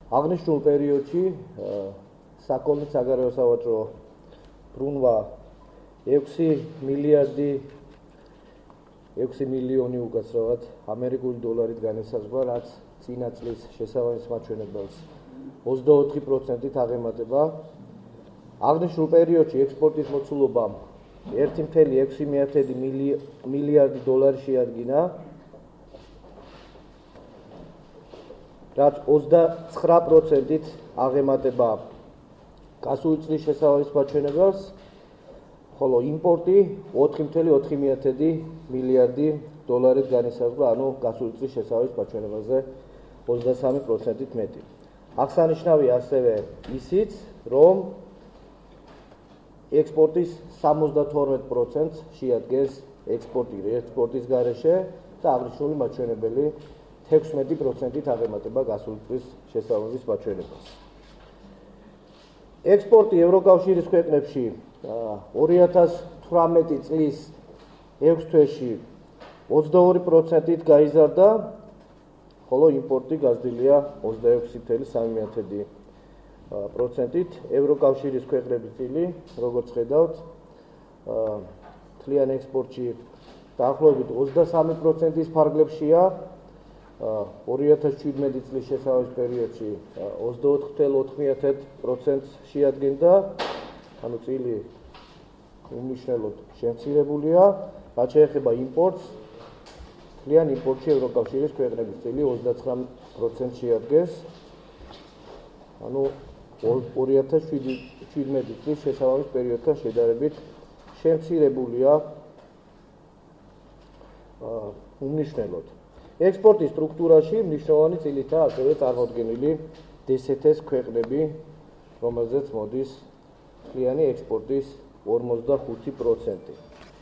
აღნიშნულ პერიოდში საკონდით საგარეო სავაჭრო ბრუნვა 6 მილიონი უკაცრავად ამერიკული დოლარით განისაზღვრა, რაც წინა წლის შესაბამის მაჩვენებელს 24%-ით აღემატება. აღნიშნულ პერიოდში ექსპორტის მოცულობა 1,6 მილიარდი დოლარი შეადგინა, რაც 29%-ით აღემატება გასული წლის შესაბამის მაჩვენებელს, ხოლო იმპორტი 4,4 მილიარდი დოლარით განისაზღვრა, ანუ გასული წლის შესაბამის მაჩვენებელზე 23%-ით მეტი. აღსანიშნავია ასევე ისიც, რომ ექსპორტის 72%-ს შეადგენს ექსპორტის გარეშე და აღნიშნული მაჩვენებელი 16%-ით აღემატება გასული წლის შესაბამის მაჩვენებელს. ექსპორტი ევროკავშირის ქვეყნებში 2018 წლის 6 თვეში 22%-ით გაიზარდა, ხოლო იმპორტი გაზრდილია 26,3%-ით. ევროკავშირის ქვეყნების წილი, როგორც ხედავთ, მთლიან ექსპორტში დაახლოებით 23%-ის ფარგლებშია. 2017 წლის შესაბამის პერიოდში 24,4%-ს შეადგენდა, ანუ წილი უმნიშვნელოდ შემცირებულია. რაც შეეხება იმპორტს, მთლიან იმპორტში ევროკავშირის ქვეყნების წილი 29%-ს შეადგენს, ანუ 2017 წლის შესაბამის პერიოდთან შედარებით შემცირებულია უმნიშვნელოდ. ექსპორტის სტრუქტურაში მნიშვნელოვანი წილითაა ასევე წარმოდგენილი DST-ს ქვეყნები, რომელზეც მოდის მთლიანი ექსპორტის 45%.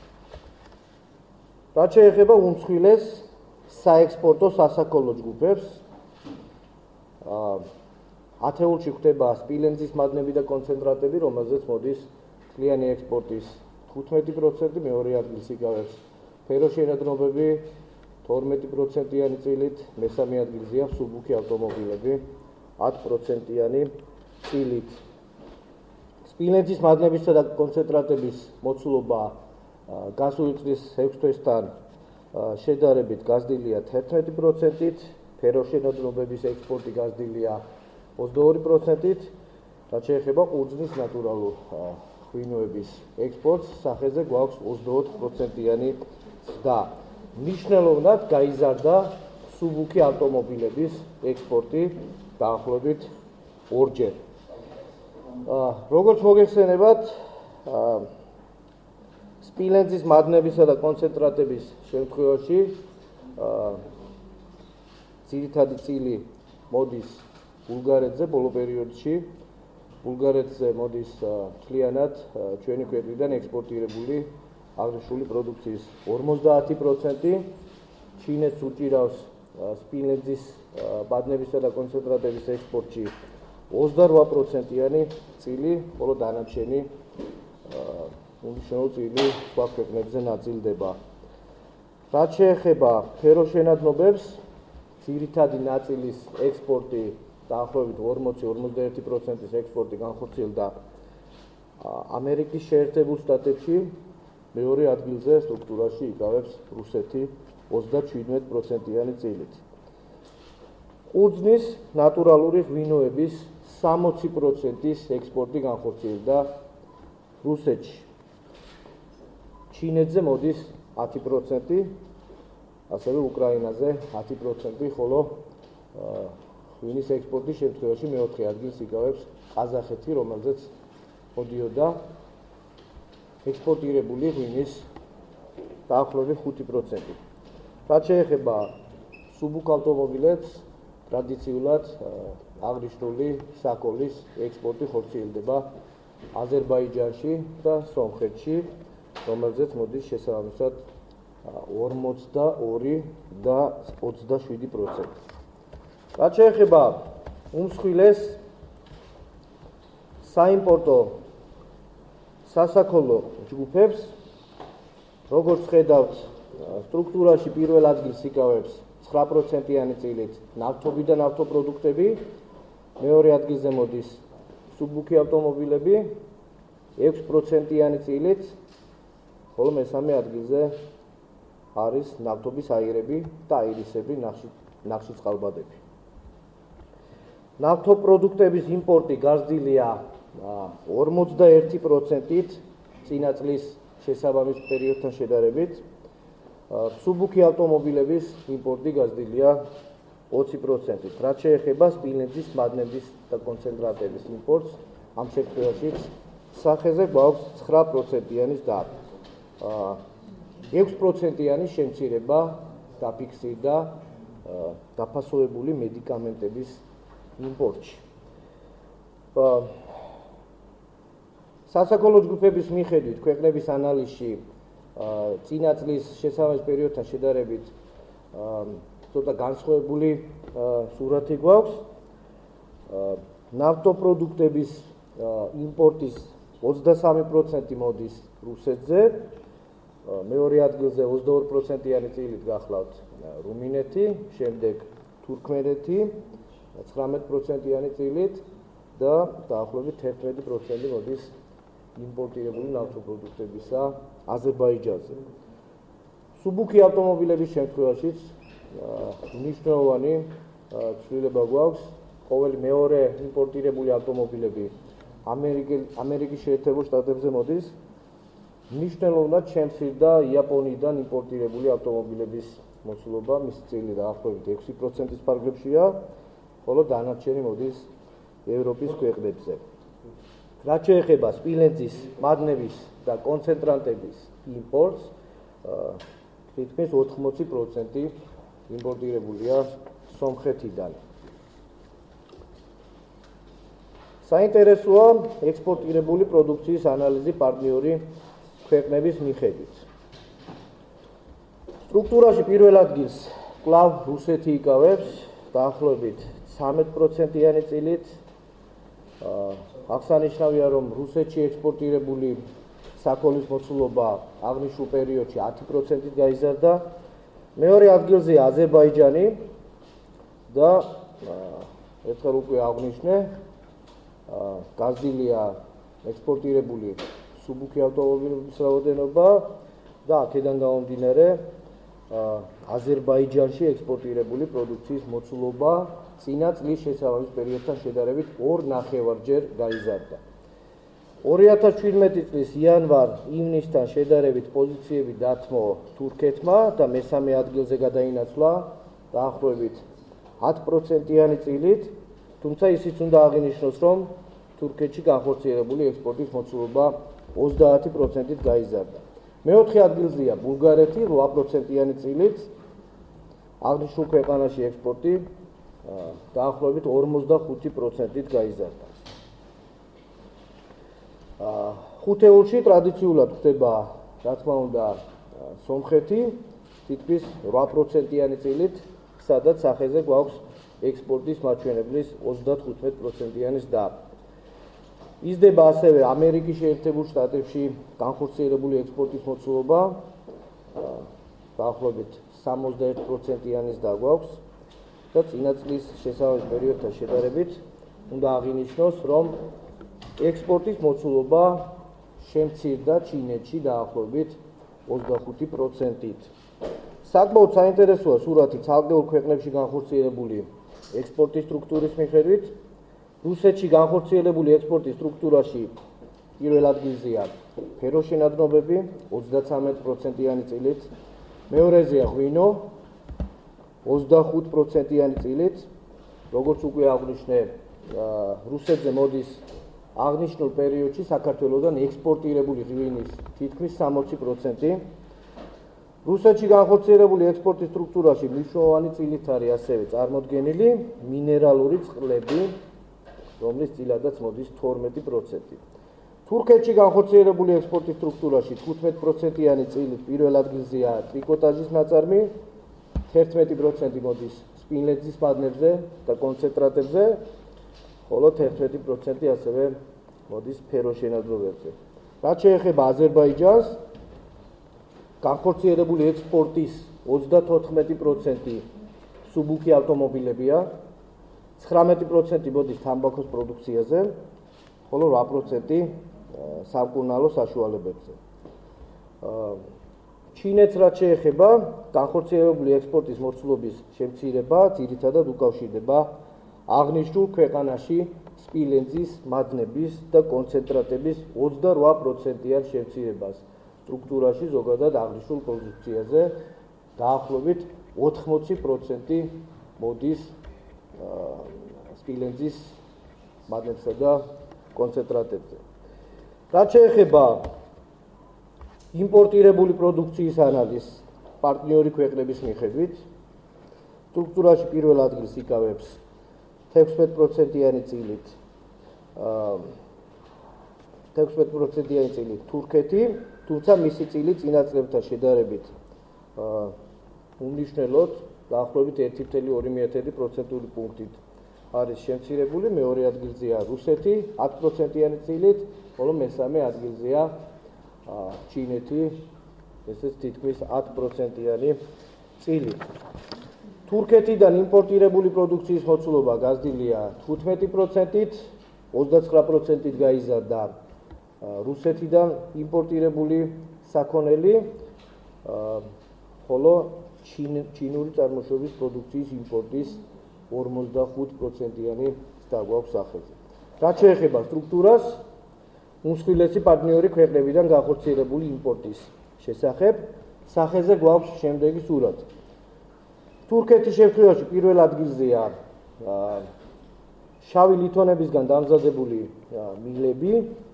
რაც შეეხება უმსხვილეს საექსპორტო სასაქონლო ჯგუფებს, ათეულში ხდება სპილენძის მადნები და კონცენტრატები, რომელზეც მოდის მთლიანი ექსპორტის 15%, მეორე ადგილს იკავებს ფეროშენადნობები 12%-იანი წილით, მესამე ადგილზეა მსუბუქი ავტომობილები 10%-იანი წილით. სპილენძის მადნებისა და კონცენტრატების მოცულობა გასული წლის 6 თვესთან შედარებით გაზრდილია 11%-ით, ფეროშენადნობების ექსპორტი გაზრდილია 22%-ით, რაც შეეხება ყურძნის ნატურალურ ღვინოების ექსპორტს, სახეზე გვაქვს 24%-იანი ზრდა. მნიშვნელოვნად გაიზარდა მსუბუქი ავტომობილების ექსპორტი დაახლოებით 2-ჯერ. როგორც მოგეხსენებათ, სპილენძის მადნებისა და კონცენტრატების შემთხვევაში ძირითადი წილი მოდის ბულგარეთზე ბოლო პერიოდში. ბულგარეთზე მოდის მთლიანად ჩვენი ქვეყნიდან ექსპორტირებული აღნიშნული პროდუქციის 50%, ჩინეთს უჭირავს სპილენძის მადნებისა და კონცენტრატების ექსპორტში 28%-იანი წილი, ხოლო დანარჩენი უმნიშვნელო წილი სხვა ქვეყნებზე ნაწილდება. რაც შეეხება ფეროშენადნობებს, ძირითადი ნაწილის ექსპორტი დაახლოებით 40-41%-ის ექსპორტი განხორციელდა ამერიკის შეერთებულ შტატებში, მეორე ადგილზე სტრუქტურაში იკავებს რუსეთი 37%-იანი წილით. ყურძნის ნატურალური ღვინოების 60%-ის ექსპორტი განხორციელდა რუსეთში. ჩინეთზე მოდის 10%, ასევე უკრაინაზე 10%, ხოლო ღვინის ექსპორტის შემთხვევაში მეოთხე ადგილს იკავებს ყაზახეთი, რომელზეც მოდიოდა ექსპორტირებული ღვინის დაახლოებით 5%. რაც შეეხება მსუბუქ ავტომობილებს, ტრადიციულად აღნიშნული საქონლის ექსპორტი ხორციელდება აზერბაიჯანში და სომხეთში, რომელზეც მოდის შესაბამისად 42 და 27%. რაც შეეხება უმსხვილეს საიმპორტო სასაქონლო ჯგუფებს, როგორც ხედავთ, სტრუქტურაში პირველ ადგილს იკავებს 9%-იანი წილით ნავთობი და ნავთობპროდუქტები, მეორე ადგილზე მოდის სუბუქი ავტომობილები 6%-იანი წილით, ხოლო მესამე ადგილზე არის ნავთობის აირები და აირისებრი ნახშირწყალბადები. ნავთობპროდუქტების იმპორტი გაზრდილია 41%-ით წინა წლის შესაბამის პერიოდთან შედარებით. სუბუქი ავტომობილების იმპორტი გაზრდილია 20%-ით. რაც შეეხება სპილენძის, მადნების და კონცენტრატების იმპორტს, ამ შემთხვევაში სახეზე გვაქვს 9%-იანი ზრდა. 6%-იანი შემცირება დაფიქსირდა დაფასოვებული მედიკამენტების იმპორტში. სასაქონლო ჯგუფების მიხედვით ქვეყნების ანალიზში წინა წლის შესაბამის პერიოდთან შედარებით ცოტა განსხვავებული სურათი გვაქვს. ნავთობპროდუქტების იმპორტის 23% მოდის რუსეთზე, მეორე ადგილზე 22%-იანი წილით გახლავთ რუმინეთი, შემდეგ თურქმენეთი 19%-იანი წილით და დაახლოებით 11% მოდის იმპორტირებული ნავთობპროდუქტებისა აზერბაიჯანზე. სუბუქი ავტომობილების შემთხვევაშიც მნიშვნელოვანი ცვლილება გვაქვს. ყოველი მეორე იმპორტირებული ავტომობილები ამერიკის შეერთებულ შტატებზე მოდის. მნიშვნელოვნად შემცირდა იაპონიიდან იმპორტირებული ავტომობილების მოცულობა, მისი წილი დაახლოებით 6%-ის ფარგლებშია, ხოლო დანარჩენი მოდის ევროპის ქვეყნებზე. რაც შეეხება სპილენძის, მადნების და კონცენტრატების იმპორტს, თითქმის 80% იმპორტირებულია სომხეთიდან. საინტერესოა ექსპორტირებული პროდუქციის ანალიზი პარტნიორი ქვეყნების მიხედვით. სტრუქტურაში პირველ ადგილს კვლავ რუსეთი იკავებს დაახლოებით 13%-იანი წილით. აღსანიშნავია, რომ რუსეთში ექსპორტირებული საქონლის მოცულობა აღნიშნულ პერიოდში 10%-ით გაიზარდა. მეორე ადგილზე აზერბაიჯანი და ერთხელ უკვე აღნიშნე გაზრდილია ექსპორტირებული სუბუქი ავტომობილების რაოდენობა და აქედან გამომდინარე აზერბაიჯანში ექსპორტირებული პროდუქციის მოცულობა წინა წლის შესაბამის პერიოდთან შედარებით 2.5-ჯერ გაიზარდა. 2017 წლის იანვარ-ივნისთან შედარებით პოზიციები დათმო თურქეთმა და მესამე ადგილზე გადაინაცვლა დაახლოებით 10%-იანი წილით, თუმცა ისიც უნდა აღინიშნოს, რომ თურქეთში განხორციელებული ექსპორტის მოცულობა 30%-ით გაიზარდა. მეოთხე ადგილზეა ბულგარეთი 8%-იანი წილით, აღნიშნულ ქვეყანაში ექსპორტი დაახლოებით 45%-ით გაიზარდა. ხუთეულში ტრადიციულად ხდება, რა თქმა უნდა, სომხეთი თითქმის 8%-იანი წილით, სადაც სახეზე გვაქვს ექსპორტის მაჩვენებლის 35%-იანი ზრდა. იზრდება ასევე ამერიკის შეერთებულ შტატებში განხორციელებული ექსპორტის მოცულობა, დაახლოებით 61%-იანი ზრდა გვაქვს და წინა წლის შესაბამის პერიოდთან შედარებით უნდა აღინიშნოს, რომ ექსპორტის მოცულობა შემცირდა ჩინეთში დაახლოებით 25%-ით. საკმაოდ საინტერესოა სურათი ცალკეულ ქვეყნებში განხორციელებული ექსპორტის სტრუქტურის მიხედვით. რუსეთში განხორციელებული ექსპორტის სტრუქტურაში პირველ ადგილზეა ფეროშენადნობები 33%-იანი წილით, მეორეზეა ღვინო 25%-იანი წილით. როგორც უკვე აღნიშნე, რუსეთზე მოდის აღნიშნულ პერიოდში საქართველოსდან ექსპორტირებული ღვინის თითქმის 60%. რუსეთში განხორციელებული ექსპორტის სტრუქტურაში მნიშვნელოვანი წილით არის ასევე წარმოდგენილი მინერალური წყლები, რომლის წილადაც მოდის 12%. თურქეთში განხორციელებული ექსპორტის სტრუქტურაში 15%-იანი წილით პირველ ადგილზეა ტრიკოტაჟის ნაწარმი, 11% მოდის სპილენძის მადნებზე და კონცენტრატებზე, ხოლო 11% ასევე მოდის ფეროშენადნობებზე. რაც შეეხება აზერბაიჯანს, განხორციელებული ექსპორტის 34% სუბუქი ავტომობილებია, 19% მოდის თამბაქოს პროდუქციაზე, ხოლო 8% სამკურნალო საშუალებებზე. ჩინეთს რაც შეეხება, განხორციელებული ექსპორტის მოცულობის შემცირება ძირითადად უკავშირდება აღნიშნულ ქვეყანაში სპილენძის, მადნების და კონცენტრატების 28%-იან შემცირებას სტრუქტურაში ზოგადად აღნიშნულ პროდუქციაზე, დაახლოებით 80% მოდის სპილენძის, მადნებსა და კონცენტრატებზე. რაც შეეხება იმპორტირებული პროდუქციის ანალიზს პარტნიორი ქვეყნების მიხედვით, სტრუქტურაში პირველ ადგილს იკავებს 16%-იანი წილით 16%-იანი წილით თურქეთი, თუმცა მისი წილი წინა წლებთან შედარებით უმნიშვნელოდ დაახლოებით 1,2% პუნქტით არის შემცირებული, მეორე ადგილზეა რუსეთი 10%-იანი წილით, ხოლო მესამე ადგილზეა ჩინეთი, ესეც თითქმის 10%-იანი წილით. თურქეთიდან იმპორტირებული პროდუქციის მოცულობა გაზრდილია 15%-ით, 29%-ით გაიზარდა რუსეთიდან იმპორტირებული საქონელი, ხოლო ჩინური წარმოშობის პროდუქციის იმპორტის 45%-იანი ცდა გვაქვს სახეზე. რაც შეეხება სტრუქტურას, უმსხვილესი პარტნიორი ქვეყნებიდან განხორციელებული იმპორტის შესახებ, სახეზე გვაქვს შემდეგი სურათი. თურქეთის შემთხვევაში პირველ ადგილზეა შავი ლითონებისგან დამზადებული მილები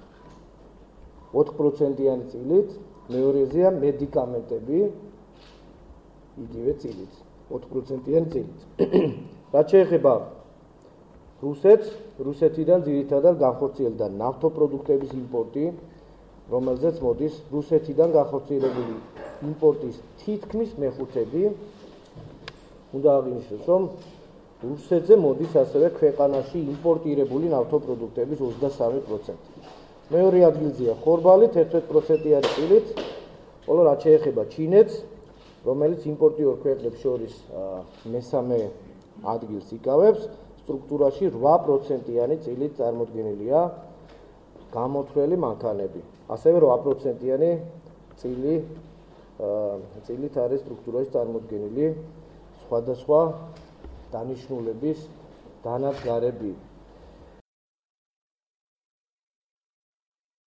4%-იანი წილით, მეორეზეა მედიკამენტები იგივე წილით, 4%-იანი წილით. რაც შეეხება რუსეთს, რუსეთიდან ძირითადად განხორციელდა ნავთობპროდუქტების იმპორტი, რომელზეც მოდის რუსეთიდან განხორციელებული იმპორტის თითქმის მეხუთედი. უნდა აღინიშნოს, რომ რუსეთზე მოდის ასევე ქვეყანაში იმპორტირებული ნავთობპროდუქტების 23%. მეორე ადგილზეა ხორბალი 11%-იანი წილით, ხოლო რაც შეეხება ჩინეთს, რომელიც იმპორტიორ ქვეყნებს შორის მესამე ადგილს იკავებს, სტრუქტურაში 8%-იანი წილით წარმოდგენილია გამოთვლელი მანქანები. ასევე 8%-იანი წილით არის სტრუქტურაში წარმოდგენილი სხვადასხვა დანიშნულების დანადგარები.